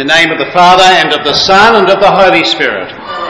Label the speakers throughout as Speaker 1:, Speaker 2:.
Speaker 1: the name of the Father, and of the Son, and of the Holy Spirit.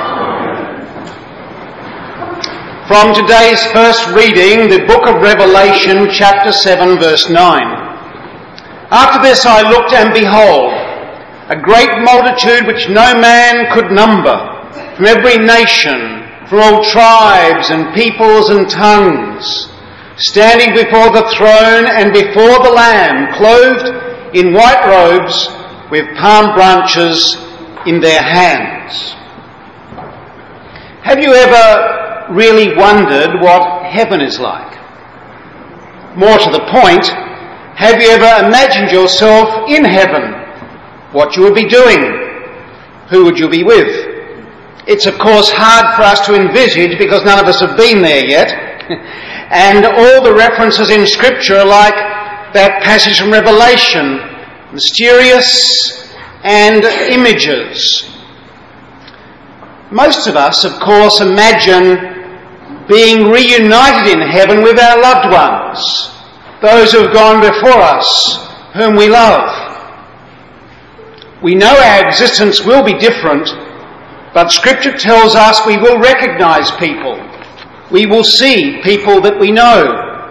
Speaker 1: From today's first reading, the book of Revelation, chapter 7, verse 9. After this I looked, and behold, a great multitude which no man could number, from every nation, from all tribes and peoples and tongues, standing before the throne and before the Lamb, clothed in white robes, with palm branches in their hands. Have you ever really wondered what heaven is like? More to the point, have you ever imagined yourself in heaven? What you would be doing? Who would you be with? It's of course hard for us to envisage because none of us have been there yet. And all the references in Scripture are like that passage from Revelation, mysterious and images. Most of us, of course, imagine being reunited in heaven with our loved ones, those who have gone before us, whom we love. We know our existence will be different, but Scripture tells us we will recognise people. We will see people that we know.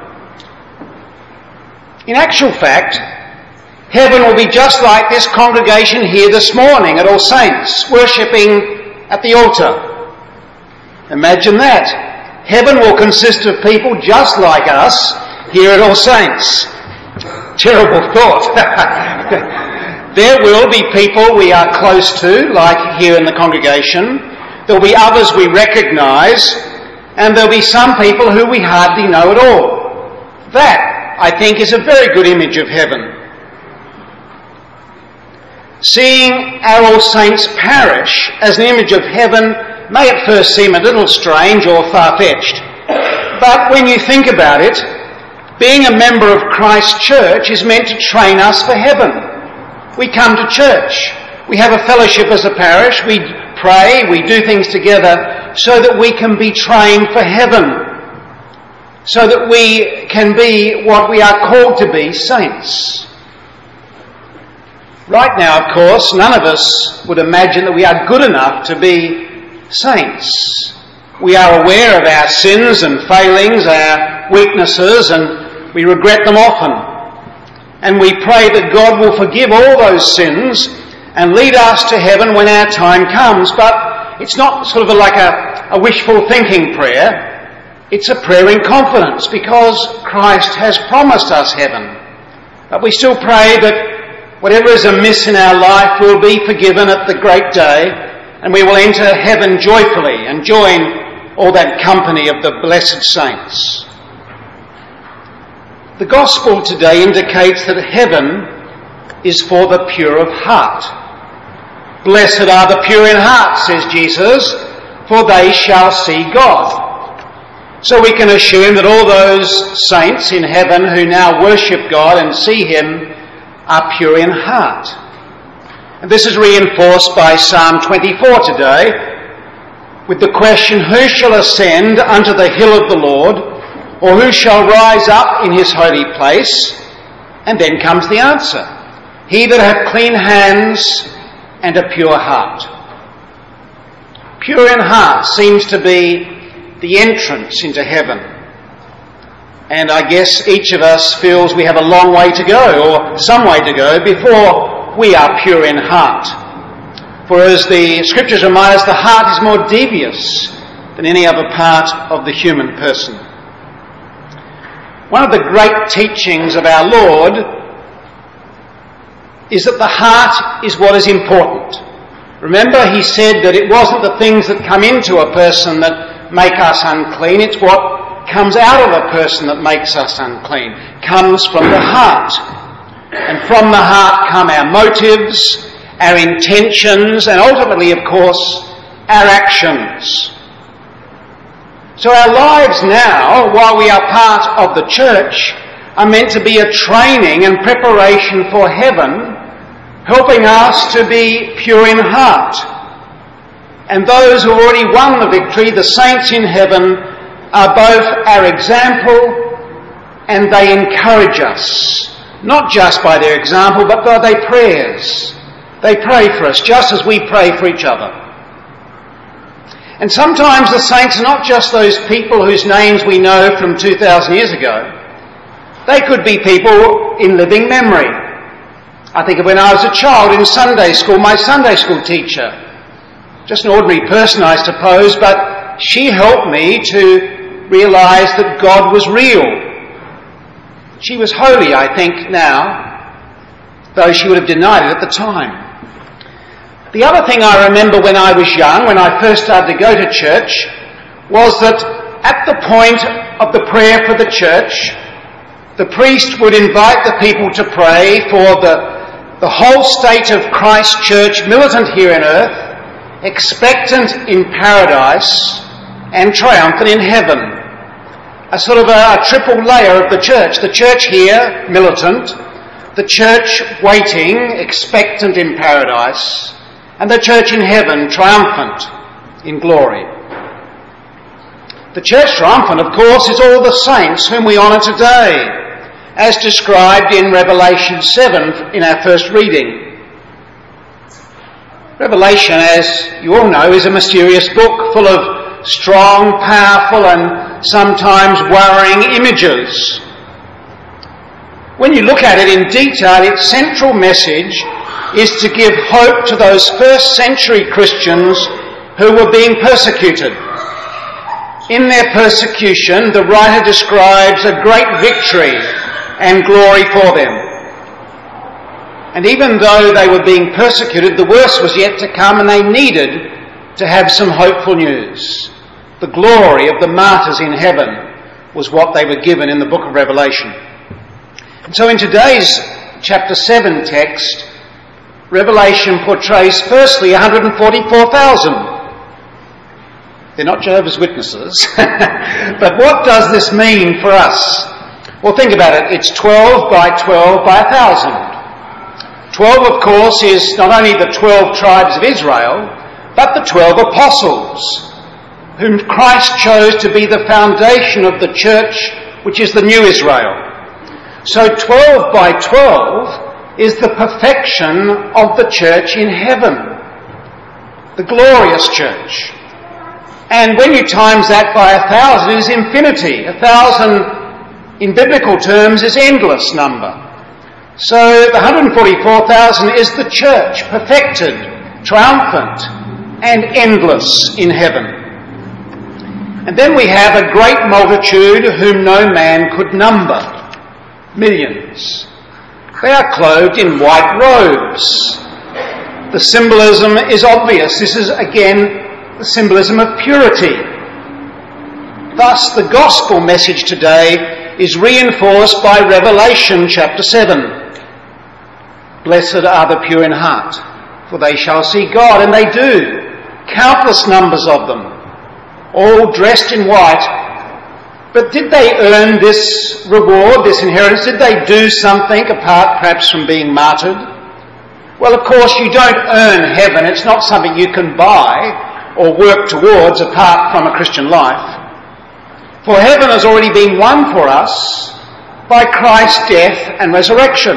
Speaker 1: In actual fact, heaven will be just like this congregation here this morning at All Saints, worshipping at the altar. Imagine that. Heaven will consist of people just like us here at All Saints. Terrible thought. There will be people we are close to, like here in the congregation. There will be others we recognise, and there will be some people who we hardly know at all. That, I think, is a very good image of heaven. Seeing our All Saints parish as an image of heaven may at first seem a little strange or far-fetched, but when you think about it, being a member of Christ's church is meant to train us for heaven. We come to church, we have a fellowship as a parish, we pray, we do things together so that we can be trained for heaven, so that we can be what we are called to be, saints. Right now, of course, none of us would imagine that we are good enough to be saints. We are aware of our sins and failings, our weaknesses, and we regret them often. And we pray that God will forgive all those sins and lead us to heaven when our time comes. But it's not sort of like a wishful thinking prayer. It's a prayer in confidence because Christ has promised us heaven. But we still pray that whatever is amiss in our life will be forgiven at the great day, and we will enter heaven joyfully and join all that company of the blessed saints. The gospel today indicates that heaven is for the pure of heart. Blessed are the pure in heart, says Jesus, for they shall see God. So we can assume that all those saints in heaven who now worship God and see Him are pure in heart. And this is reinforced by Psalm 24 today, with the question, who shall ascend unto the hill of the Lord? Or who shall rise up in his holy place? And then comes the answer. He that hath clean hands and a pure heart. Pure in heart seems to be the entrance into heaven. And I guess each of us feels we have a long way to go, or some way to go, before we are pure in heart. For as the Scriptures remind us, the heart is more devious than any other part of the human person. One of the great teachings of our Lord is that the heart is what is important. Remember, He said that it wasn't the things that come into a person that make us unclean, it's what comes out of a person that makes us unclean. Comes from the heart. And from the heart come our motives, our intentions, and ultimately, of course, our actions. So our lives now, while we are part of the church, are meant to be a training and preparation for heaven, helping us to be pure in heart. And those who have already won the victory, the saints in heaven, are both our example and they encourage us, not just by their example, but by their prayers. They pray for us just as we pray for each other. And sometimes the saints are not just those people whose names we know from 2,000 years ago. They could be people in living memory. I think of when I was a child in Sunday school, my Sunday school teacher. Just an ordinary person, I suppose, but she helped me to realise that God was real. She was holy, I think, now, though she would have denied it at the time. The other thing I remember when I was young, when I first started to go to church, was that at the point of the prayer for the church, the priest would invite the people to pray for the whole state of Christ Church, militant here on earth, expectant in paradise, and triumphant in heaven. A sort of a triple layer of the church. The church here, militant, the church waiting, expectant in paradise, and the church in heaven, triumphant in glory. The church triumphant, of course, is all the saints whom we honour today, as described in Revelation 7 in our first reading. Revelation, as you all know, is a mysterious book full of strong, powerful and sometimes worrying images. When you look at it in detail, its central message is to give hope to those first century Christians who were being persecuted. In their persecution, the writer describes a great victory and glory for them. And even though they were being persecuted, the worst was yet to come, and they needed to have some hopeful news. The glory of the martyrs in heaven was what they were given in the book of Revelation. And so in today's chapter 7 text, Revelation portrays firstly 144,000. They're not Jehovah's Witnesses. But what does this mean for us? Well, think about it. It's 12 by 12 by 1,000. 12, of course, is not only the 12 tribes of Israel, but the 12 apostles, whom Christ chose to be the foundation of the church, which is the new Israel. So 12 by 12 is the perfection of the church in heaven, the glorious church. And when you times that by 1,000, it is infinity. 1,000 in biblical terms is endless number. So the 144,000 is the church, perfected, triumphant, and endless in heaven. And then we have a great multitude whom no man could number, millions. They are clothed in white robes. The symbolism is obvious. This is, again, the symbolism of purity. Thus, the gospel message today is reinforced by Revelation chapter 7. Blessed are the pure in heart, for they shall see God, and they do. Countless numbers of them, all dressed in white. But did they earn this reward, this inheritance? Did they do something apart perhaps from being martyred? Well, of course, you don't earn heaven. It's not something you can buy or work towards apart from a Christian life. For heaven has already been won for us by Christ's death and resurrection.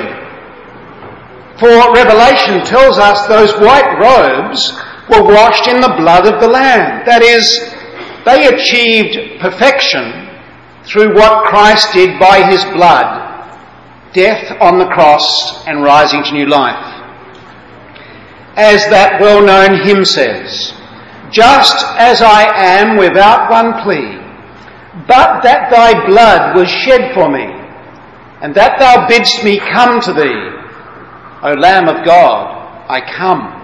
Speaker 1: For Revelation tells us those white robes were washed in the blood of the Lamb. That is, they achieved perfection through what Christ did by his blood, death on the cross and rising to new life. As that well-known hymn says, just as I am without one plea, but that thy blood was shed for me, and that thou bidst me come to thee, O Lamb of God, I come.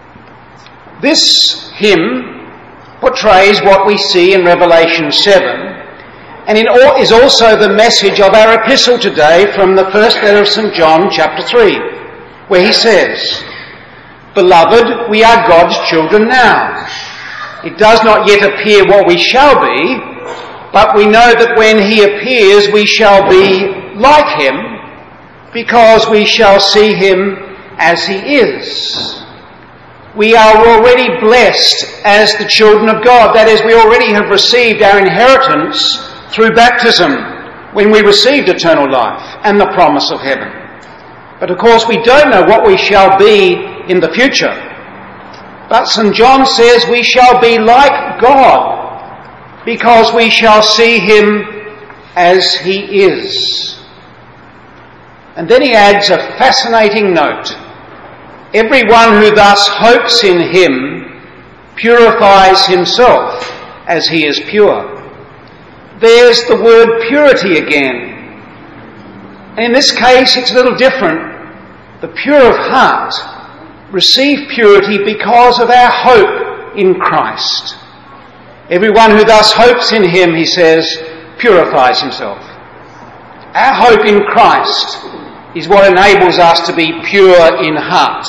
Speaker 1: This hymn portrays what we see in Revelation 7, and is also the message of our epistle today from the first letter of St. John, chapter 3, where he says, Beloved, we are God's children now. It does not yet appear what we shall be, but we know that when he appears we shall be like him, because we shall see him as he is. We are already blessed as the children of God. That is, we already have received our inheritance through baptism when we received eternal life and the promise of heaven. But of course we don't know what we shall be in the future. But St. John says we shall be like God because we shall see him as he is. And then he adds a fascinating note. Everyone who thus hopes in him purifies himself as he is pure. There's the word purity again. And in this case, it's a little different. The pure of heart receive purity because of our hope in Christ. Everyone who thus hopes in him, he says, purifies himself. Our hope in Christ is what enables us to be pure in heart.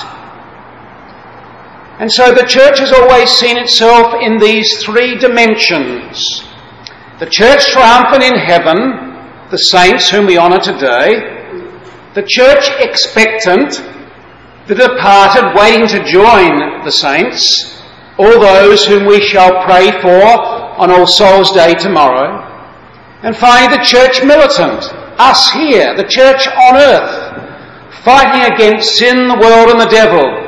Speaker 1: And so the church has always seen itself in these three dimensions. The church triumphant in heaven, the saints whom we honour today. The church expectant, the departed waiting to join the saints, all those whom we shall pray for on All Souls' Day tomorrow. And finally the church militant, us here, the church on earth, fighting against sin, the world and the devil.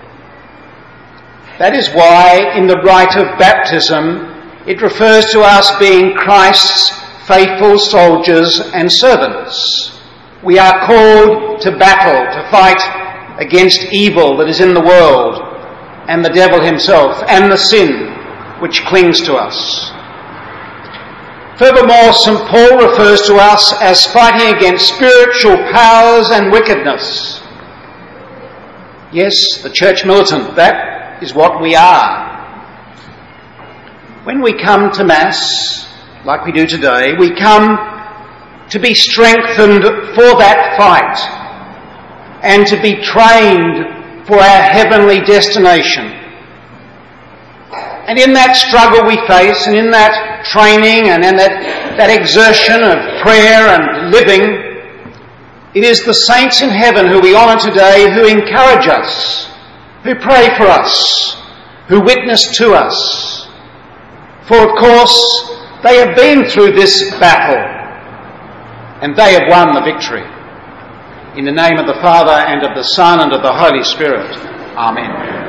Speaker 1: That is why in the rite of baptism it refers to us being Christ's faithful soldiers and servants. We are called to battle, to fight against evil that is in the world and the devil himself and the sin which clings to us. Furthermore, St. Paul refers to us as fighting against spiritual powers and wickedness. Yes, the church militant, that is what we are. When we come to Mass, like we do today, we come to be strengthened for that fight and to be trained for our heavenly destination. And in that struggle we face, and in that training and in that exertion of prayer and living, it is the saints in heaven who we honour today who encourage us, who pray for us, who witness to us. For of course, they have been through this battle, and they have won the victory. In the name of the Father, and of the Son, and of the Holy Spirit. Amen.